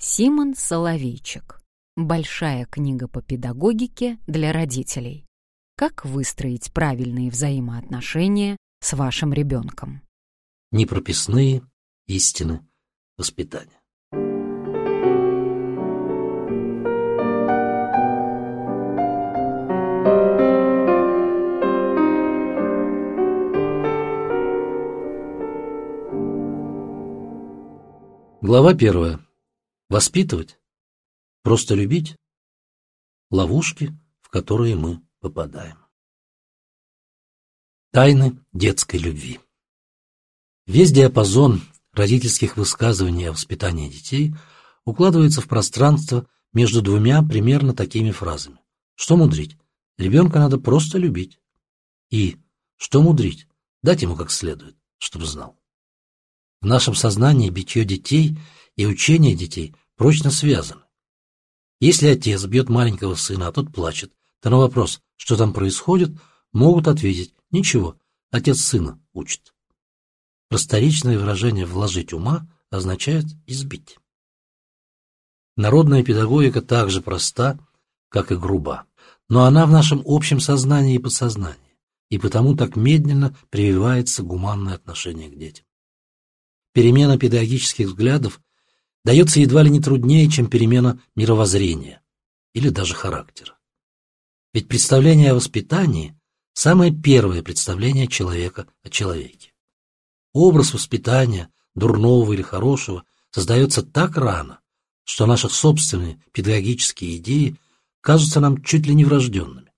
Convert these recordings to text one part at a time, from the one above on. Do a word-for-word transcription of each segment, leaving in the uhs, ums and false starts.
Симон Соловейчик. Большая книга по педагогике для родителей. Как выстроить правильные взаимоотношения с вашим ребенком? Непрописные истины воспитания. Глава первая. Воспитывать? Просто любить? Ловушки, в которые мы попадаем. Тайны детской любви. Весь диапазон родительских высказываний о воспитании детей укладывается в пространство между двумя примерно такими фразами. Что мудрить? Ребенка надо просто любить. И что мудрить? Дать ему как следует, чтобы знал. В нашем сознании битье детей и учение детей прочно связаны. Если отец бьет маленького сына, а тот плачет, то на вопрос, что там происходит, могут ответить: ничего, отец сына учит. Просторечное выражение «вложить ума» означает избить. Народная педагогика так же проста, как и груба, но она в нашем общем сознании и подсознании, и потому так медленно прививается гуманное отношение к детям. Перемена педагогических взглядов дается едва ли не труднее, чем перемена мировоззрения или даже характера. Ведь представление о воспитании – самое первое представление человека о человеке. Образ воспитания, дурного или хорошего, создается так рано, что наши собственные педагогические идеи кажутся нам чуть ли не врожденными.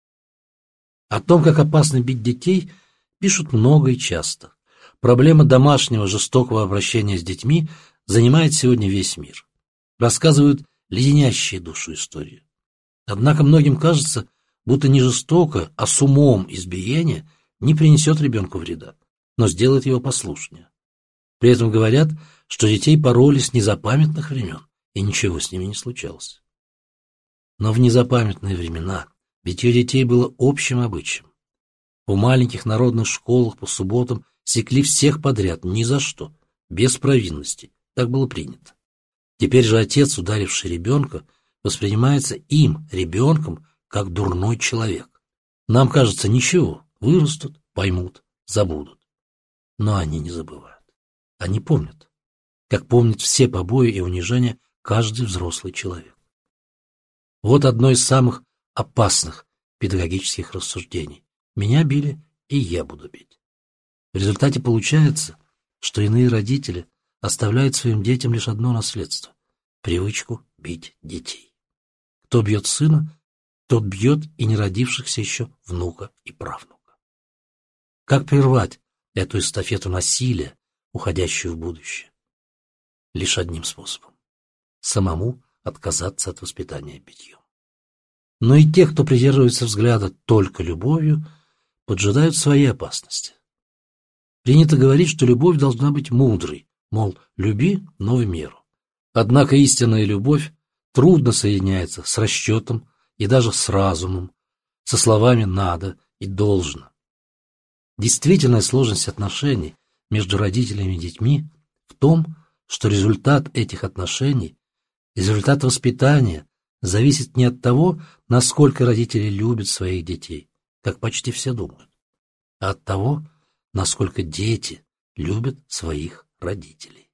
О том, как опасно бить детей, пишут много и часто. Проблема домашнего жестокого обращения с детьми занимает сегодня весь мир. Рассказывают леденящие душу истории. Однако многим кажется, будто не жестоко, а с умом избиение не принесет ребенку вреда, но сделает его послушнее. При этом говорят, что детей пороли с незапамятных времен, и ничего с ними не случалось. Но в незапамятные времена битье детей было общим обычаем. В маленьких народных школах по субботам секли всех подряд, ни за что, без провинности. Так было принято. Теперь же отец, ударивший ребенка, воспринимается им, ребенком, как дурной человек. Нам кажется, ничего, вырастут, поймут, забудут. Но они не забывают. Они помнят, как помнит все побои и унижения каждый взрослый человек. Вот одно из самых опасных педагогических рассуждений. Меня били, и я буду бить. В результате получается, что иные родители оставляют своим детям лишь одно наследство – привычку бить детей. Кто бьет сына, тот бьет и не родившихся еще внука и правнука. Как прервать эту эстафету насилия, уходящую в будущее? Лишь одним способом – самому отказаться от воспитания битьем. Но и те, кто придерживается взгляда только любовью, поджидают свои опасности. Принято говорить, что любовь должна быть мудрой, мол, люби, но в меру. Однако истинная любовь трудно соединяется с расчетом и даже с разумом, со словами «надо» и «должно». Действительная сложность отношений между родителями и детьми в том, что результат этих отношений, результат воспитания зависит не от того, насколько родители любят своих детей, как почти все думают, а от того, насколько дети любят своих родителей.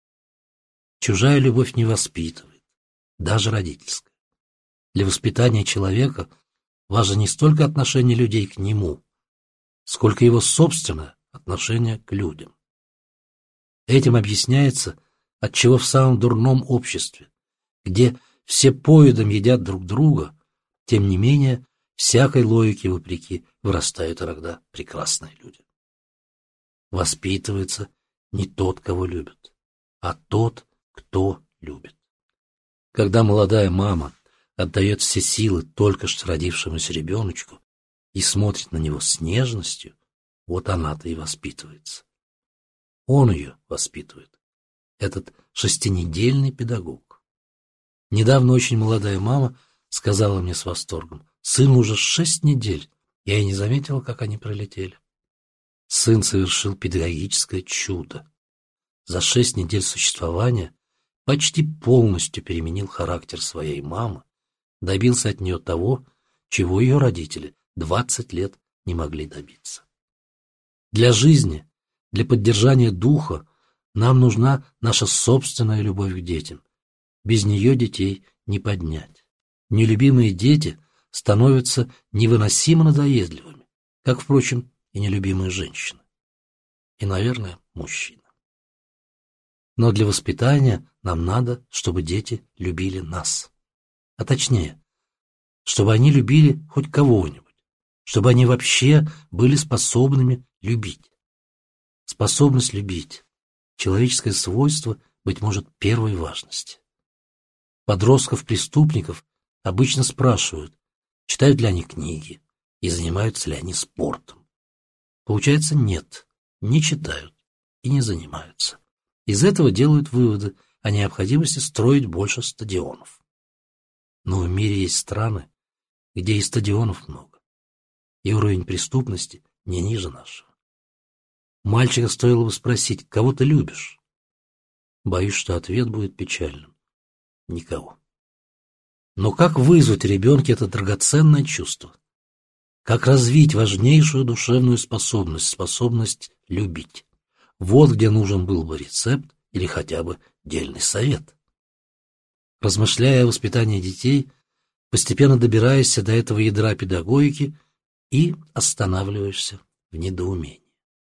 Чужая любовь не воспитывает, даже родительская. Для воспитания человека важно не столько отношение людей к нему, сколько его собственное отношение к людям. Этим объясняется, отчего в самом дурном обществе, где все поедом едят друг друга, тем не менее, всякой логике вопреки вырастают иногда прекрасные люди. Воспитывается не тот, кого любят, а тот, кто любит. Когда молодая мама отдает все силы только что родившемуся ребеночку и смотрит на него с нежностью, вот она-то и воспитывается. Он ее воспитывает, этот шестинедельный педагог. Недавно очень молодая мама сказала мне с восторгом: «Сыну уже шесть недель, я и не заметила, как они пролетели». Сын совершил педагогическое чудо. За шесть недель существования почти полностью переменил характер своей мамы, добился от нее того, чего ее родители двадцать лет не могли добиться. Для жизни, для поддержания духа нам нужна наша собственная любовь к детям. Без нее детей не поднять. Нелюбимые дети становятся невыносимо надоедливыми, как, впрочем, и нелюбимые женщины. И, наверное, мужчины. Но для воспитания нам надо, чтобы дети любили нас. А точнее, чтобы они любили хоть кого-нибудь, чтобы они вообще были способными любить. Способность любить – человеческое свойство, быть может, первой важности. Подростков-преступников обычно спрашивают, читают ли они книги и занимаются ли они спортом. Получается, нет, не читают и не занимаются. Из этого делают выводы о необходимости строить больше стадионов. Но в мире есть страны, где и стадионов много, и уровень преступности не ниже нашего. Мальчика стоило бы спросить, кого ты любишь? Боюсь, что ответ будет печальным. Никого. Но как вызвать в ребенке это драгоценное чувство? Как развить важнейшую душевную способность, способность любить? Вот где нужен был бы рецепт или хотя бы дельный совет. Размышляя о воспитании детей, постепенно добираешься до этого ядра педагогики и останавливаешься в недоумении.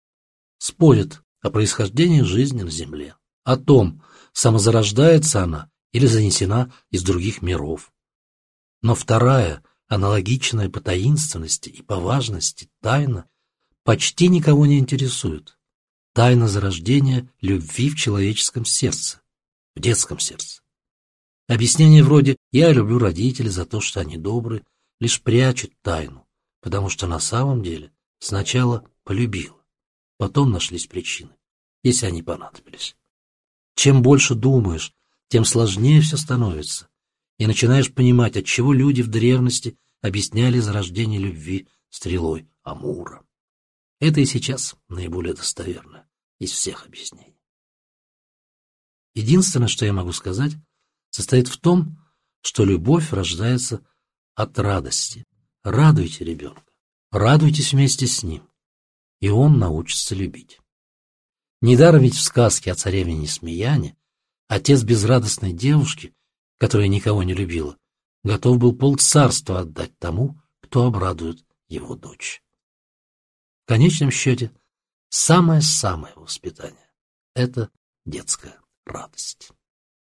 Спорят о происхождении жизни на Земле, о том, самозарождается она или занесена из других миров. Но вторая, аналогичная по таинственности и по важности тайна, почти никого не интересует. Тайна зарождения любви в человеческом сердце, в детском сердце. Объяснение вроде «я люблю родителей за то, что они добры» лишь прячут тайну, потому что на самом деле сначала полюбила, потом нашлись причины, если они понадобились. Чем больше думаешь, тем сложнее все становится, и начинаешь понимать, отчего люди в древности объясняли зарождение любви стрелой Амура. Это и сейчас наиболее достоверно из всех объяснений. Единственное, что я могу сказать, состоит в том, что любовь рождается от радости. Радуйте ребенка, радуйтесь вместе с ним, и он научится любить. Недаром ведь в сказке о царевне Несмеяне отец безрадостной девушки, которая никого не любила, готов был полцарства отдать тому, кто обрадует его дочь. В конечном счете, самое-самое воспитание – это детская радость.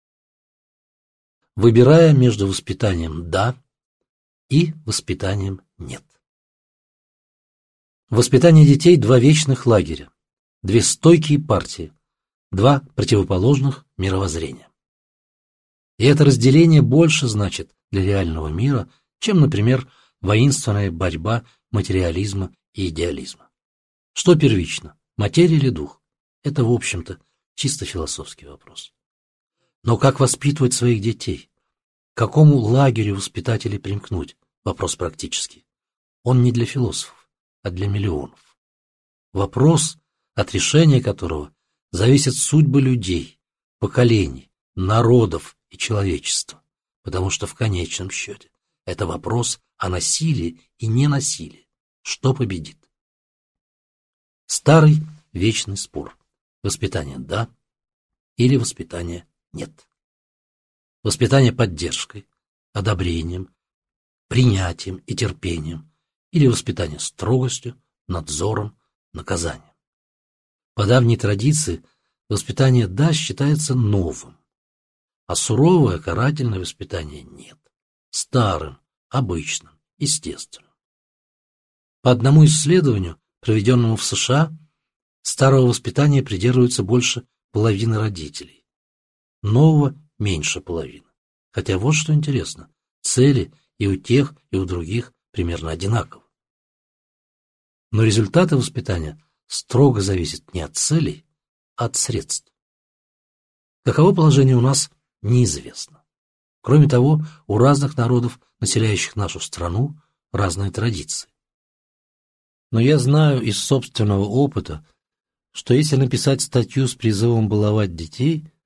Выбирая между воспитанием «да» и воспитанием «нет». Воспитание детей – два вечных лагеря, две стойкие партии, два противоположных мировоззрения. И это разделение больше значит для реального мира, чем, например, воинственная борьба материализма и идеализма. Что первично, материя или дух? Это, в общем-то, чисто философский вопрос. Но как воспитывать своих детей? К какому лагерю воспитателей примкнуть? Вопрос практический. Он не для философов, а для миллионов. Вопрос, от решения которого зависят судьбы людей, поколений, народов и человечества, потому что в конечном счете это вопрос о насилии и ненасилии. Что победит? Старый вечный спор. Воспитание «да» или воспитание «нет». Воспитание поддержкой, одобрением, принятием и терпением или воспитание строгостью, надзором, наказанием. По давней традиции воспитание «да» считается новым, а суровое карательное воспитание «нет», старым, обычным, естественным. По одному исследованию, проведенному в США, старого воспитания придерживается больше половины родителей, нового – меньше половины. Хотя вот что интересно, цели и у тех, и у других примерно одинаковы. Но результаты воспитания строго зависят не от целей, а от средств. Каково положение у нас, неизвестно. Кроме того, у разных народов, населяющих нашу страну, разные традиции. Но я знаю из собственного опыта, что если написать статью с призывом баловать детей,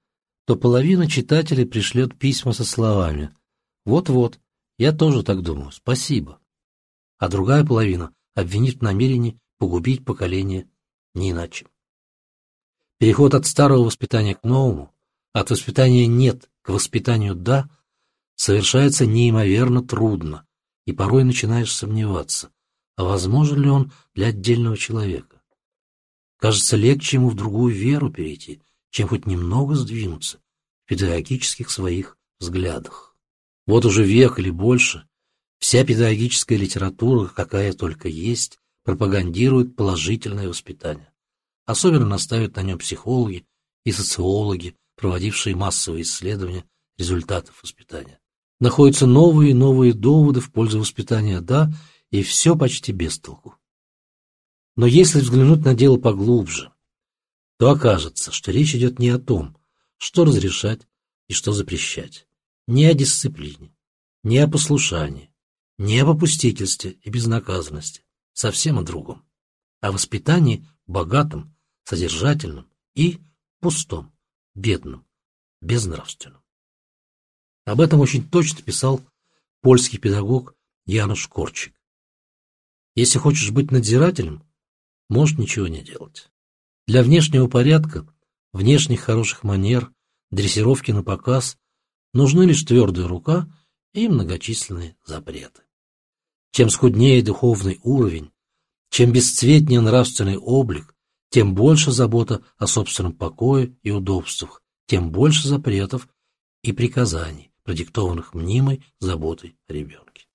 то половина читателей пришлет письма со словами «Вот-вот, я тоже так думаю, спасибо». А другая половина обвинит в намерении погубить поколение не иначе. Переход от старого воспитания к новому, от воспитания «нет» к воспитанию «да» совершается неимоверно трудно, и порой начинаешь сомневаться, а возможен ли он для отдельного человека. Кажется, легче ему в другую веру перейти, чем хоть немного сдвинуться в педагогических своих взглядах. Вот уже век или больше вся педагогическая литература, какая только есть, пропагандирует положительное воспитание. Особенно настаивают на нем психологи и социологи, проводившие массовые исследования результатов воспитания. Находятся новые и новые доводы в пользу воспитания «да», и все почти без толку. Но если взглянуть на дело поглубже, то окажется, что речь идет не о том, что разрешать и что запрещать, не о дисциплине, не о послушании, не о попустительстве и безнаказанности, совсем о другом, о воспитании богатом, содержательном и пустом, бедном, безнравственном. Об этом очень точно писал польский педагог Януш Корчик. Если хочешь быть надзирателем, можешь ничего не делать. Для внешнего порядка, внешних хороших манер, дрессировки на показ нужны лишь твердая рука и многочисленные запреты. Чем скуднее духовный уровень, чем бесцветнее нравственный облик, тем больше забота о собственном покое и удобствах, тем больше запретов и приказаний, продиктованных мнимой заботой о ребенке.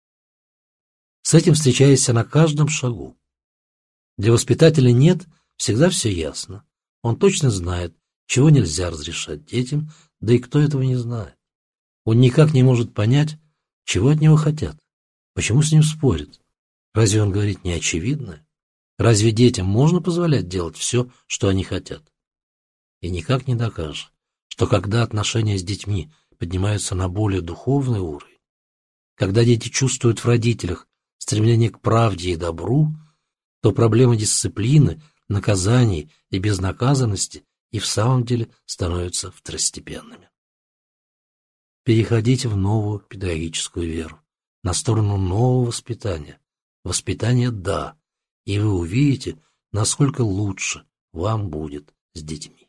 С этим встречаешься на каждом шагу. Для воспитателя «нет» всегда все ясно. Он точно знает, чего нельзя разрешать детям, да и кто этого не знает. Он никак не может понять, чего от него хотят, почему с ним спорят. Разве он говорит неочевидное? Разве детям можно позволять делать все, что они хотят? И никак не докажешь, что когда отношения с детьми поднимаются на более духовный уровень, когда дети чувствуют в родителях стремление к правде и добру, то проблемы дисциплины, наказаний и безнаказанности и в самом деле становятся второстепенными. Переходите в новую педагогическую веру, на сторону нового воспитания. Воспитание «да», и вы увидите, насколько лучше вам будет с детьми.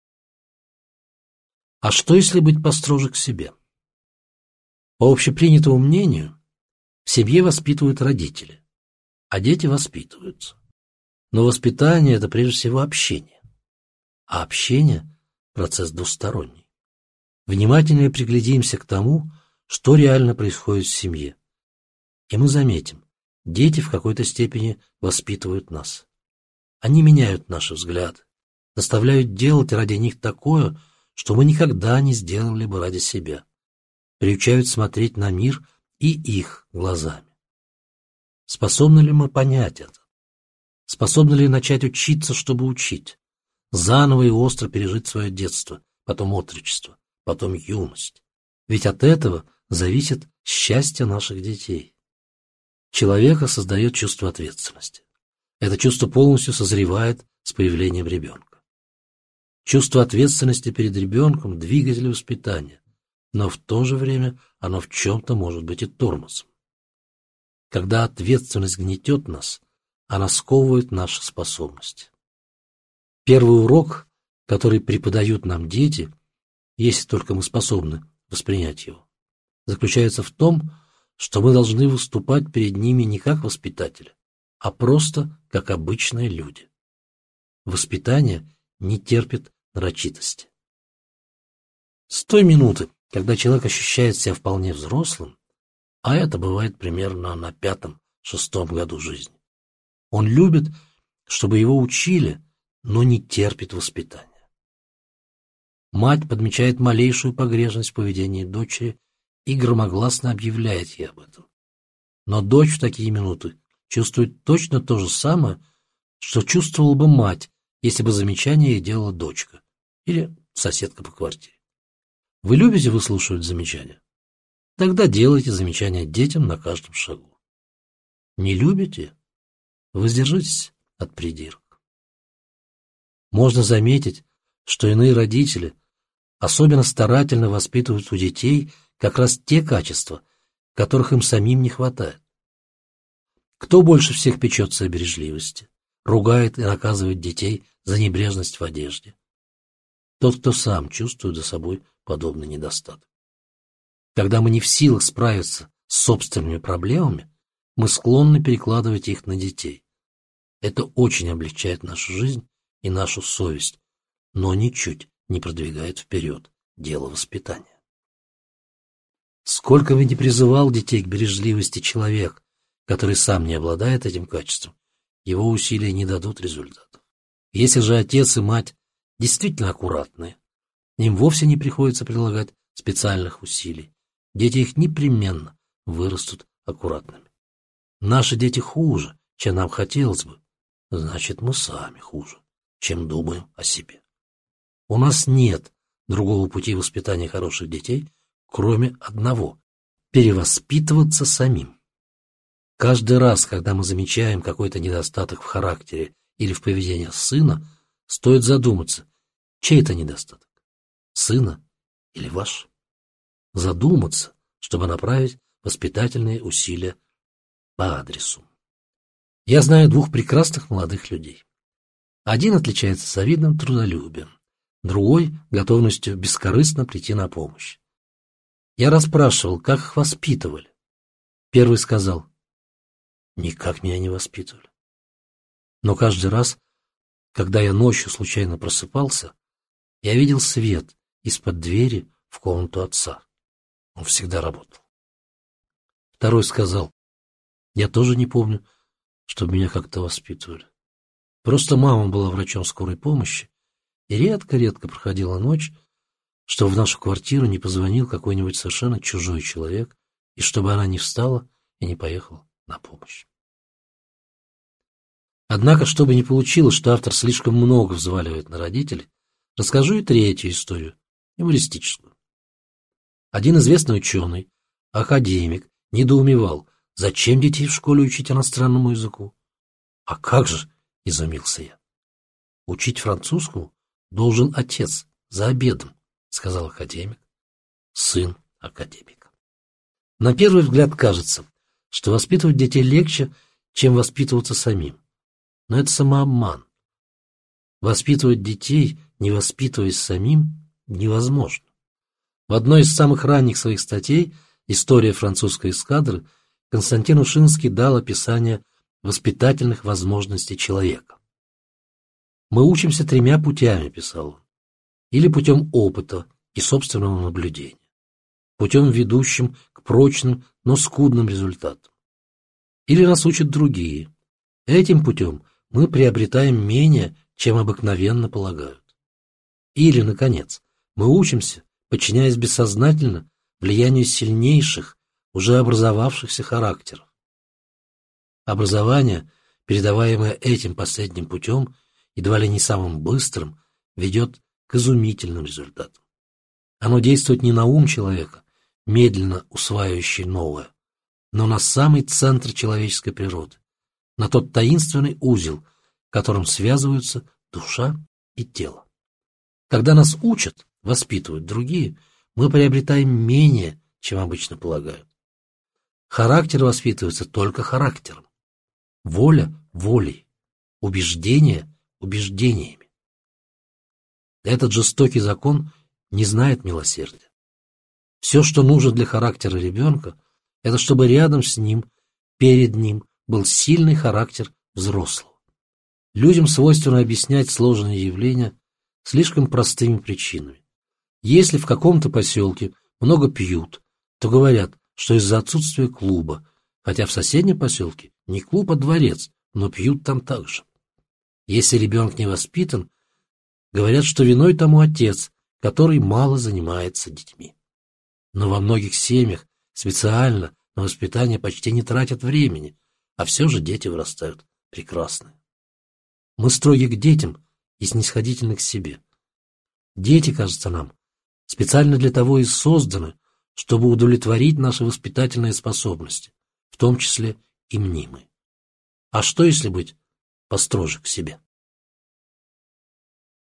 А что, если быть построже к себе? По общепринятому мнению, в семье воспитывают родители, а дети воспитываются. Но воспитание – это прежде всего общение, а общение – процесс двусторонний. Внимательнее приглядимся к тому, что реально происходит в семье, и мы заметим, дети в какой-то степени воспитывают нас. Они меняют наши взгляды, заставляют делать ради них такое, что мы никогда не сделали бы ради себя, приучают смотреть на мир и их глазами. Способны ли мы понять это? Способны ли начать учиться, чтобы учить? Заново и остро пережить свое детство, потом отрочество, потом юность? Ведь от этого зависит счастье наших детей. Человека создает чувство ответственности. Это чувство полностью созревает с появлением ребенка. Чувство ответственности перед ребенком – двигатель воспитания, но в то же время оно в чем-то может быть и тормозом. Когда ответственность гнетет нас, она сковывает наши способности. Первый урок, который преподают нам дети, если только мы способны воспринять его, заключается в том, что мы должны выступать перед ними не как воспитатели, а просто как обычные люди. Воспитание не терпит нарочитости. С той минуты, когда человек ощущает себя вполне взрослым, а это бывает примерно на пятом-шестом году жизни, он любит, чтобы его учили, но не терпит воспитания. Мать подмечает малейшую погрешность в поведении дочери и громогласно объявляет ей об этом. Но дочь в такие минуты чувствует точно то же самое, что чувствовала бы мать, если бы замечание ей делала дочка или соседка по квартире. Вы любите выслушивать замечания? Тогда делайте замечания детям на каждом шагу. Не любите? Воздержитесь от придирок. Можно заметить, что иные родители особенно старательно воспитывают у детей как раз те качества, которых им самим не хватает. Кто больше всех печется о бережливости, ругает и наказывает детей за небрежность в одежде? Тот, кто сам чувствует за собой подобный недостаток. Когда мы не в силах справиться с собственными проблемами, мы склонны перекладывать их на детей. Это очень облегчает нашу жизнь и нашу совесть, но ничуть не продвигает вперед дело воспитания. Сколько бы ни призывал детей к бережливости человек, который сам не обладает этим качеством, его усилия не дадут результатов. Если же отец и мать действительно аккуратные, им вовсе не приходится прилагать специальных усилий. Дети их непременно вырастут аккуратными. Наши дети хуже, чем нам хотелось бы, значит, мы сами хуже, чем думаем о себе. У нас нет другого пути воспитания хороших детей, кроме одного – перевоспитываться самим. Каждый раз, когда мы замечаем какой-то недостаток в характере или в поведении сына, стоит задуматься, чей это недостаток – сына или ваш? Задуматься, чтобы направить воспитательные усилия по адресу. Я знаю двух прекрасных молодых людей. Один отличается завидным трудолюбием, другой – готовностью бескорыстно прийти на помощь. Я расспрашивал, как их воспитывали. Первый сказал: никак меня не воспитывали. Но каждый раз, когда я ночью случайно просыпался, я видел свет из-под двери в комнату отца. Он всегда работал. Второй сказал: я тоже не помню, чтобы меня как-то воспитывали. Просто мама была врачом скорой помощи, и редко-редко проходила ночь, чтобы в нашу квартиру не позвонил какой-нибудь совершенно чужой человек, и чтобы она не встала и не поехала на помощь. Однако, чтобы не получилось, что автор слишком много взваливает на родителей, расскажу и третью историю, юмористическую. Один известный ученый, академик, недоумевал, зачем детей в школе учить иностранному языку. А как же, изумился я. Учить французскому должен отец за обедом, сказал академик, сын академика. На первый взгляд кажется, что воспитывать детей легче, чем воспитываться самим. Но это самообман. Воспитывать детей, не воспитываясь самим, невозможно. В одной из самых ранних своих статей «История французской эскадры» Константин Ушинский дал описание воспитательных возможностей человека. «Мы учимся тремя путями», — писал он, «или путем опыта и собственного наблюдения, путем, ведущим к прочным, но скудным результатам. Или нас учат другие. Этим путем мы приобретаем менее, чем обыкновенно полагают. Или, наконец, мы учимся, подчиняясь бессознательно влиянию сильнейших, уже образовавшихся характеров. Образование, передаваемое этим последним путем, едва ли не самым быстрым, ведет к изумительным результатам. Оно действует не на ум человека, медленно усваивающий новое, но на самый центр человеческой природы, на тот таинственный узел, которым связываются душа и тело. Когда нас учат, воспитывают другие, мы приобретаем менее, чем обычно полагают. Характер воспитывается только характером, воля – волей, убеждение – убеждениями. Этот жестокий закон не знает милосердия. Все, что нужно для характера ребенка, это чтобы рядом с ним, перед ним, был сильный характер взрослого. Людям свойственно объяснять сложные явления слишком простыми причинами. Если в каком-то поселке много пьют, то говорят, что из-за отсутствия клуба, хотя в соседнем поселке не клуб, а дворец, но пьют там также. Если ребенок не воспитан, говорят, что виной тому отец, который мало занимается детьми. Но во многих семьях специально на воспитание почти не тратят времени, а все же дети вырастают прекрасные. Мы строги к детям и снисходительны к себе. Дети, кажется нам, специально для того и созданы, чтобы удовлетворить наши воспитательные способности, в том числе и мнимые. А что, если быть построже к себе?